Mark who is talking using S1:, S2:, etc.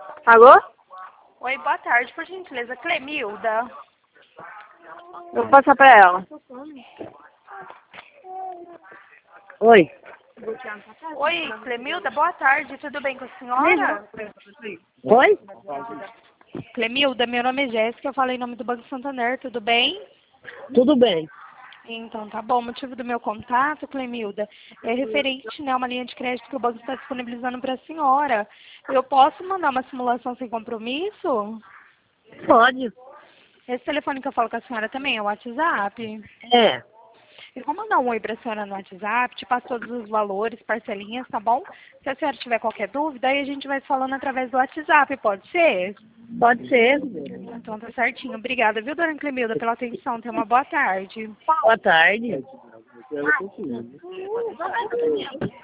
S1: Alô?
S2: Oi, boa tarde, por gentileza, Clemilda.
S1: Eu vou passar pra ela. Oi.
S2: Oi, Clemilda, boa tarde, tudo bem com a senhora?
S1: Oi?
S2: Clemilda, meu nome é Jéssica, eu falei em nome do Banco Santander, tudo bem?
S1: Tudo bem.
S2: Então, tá bom. O motivo do meu contato, Clemilda, é referente, né, a uma linha de crédito que o banco está disponibilizando para a senhora. Eu posso mandar uma simulação sem compromisso?
S1: Pode.
S2: Esse telefone que eu falo com a senhora também é o WhatsApp?
S1: É.
S2: Eu vou mandar um oi para a senhora no WhatsApp, te passo todos os valores, parcelinhas, tá bom? Se a senhora tiver qualquer dúvida, aí a gente vai falando através do WhatsApp, pode ser?
S1: Pode ser.
S2: Então tá certinho. Obrigada, viu, dona Clemilda, pela atenção. Tenha uma boa tarde.
S1: Boa tarde.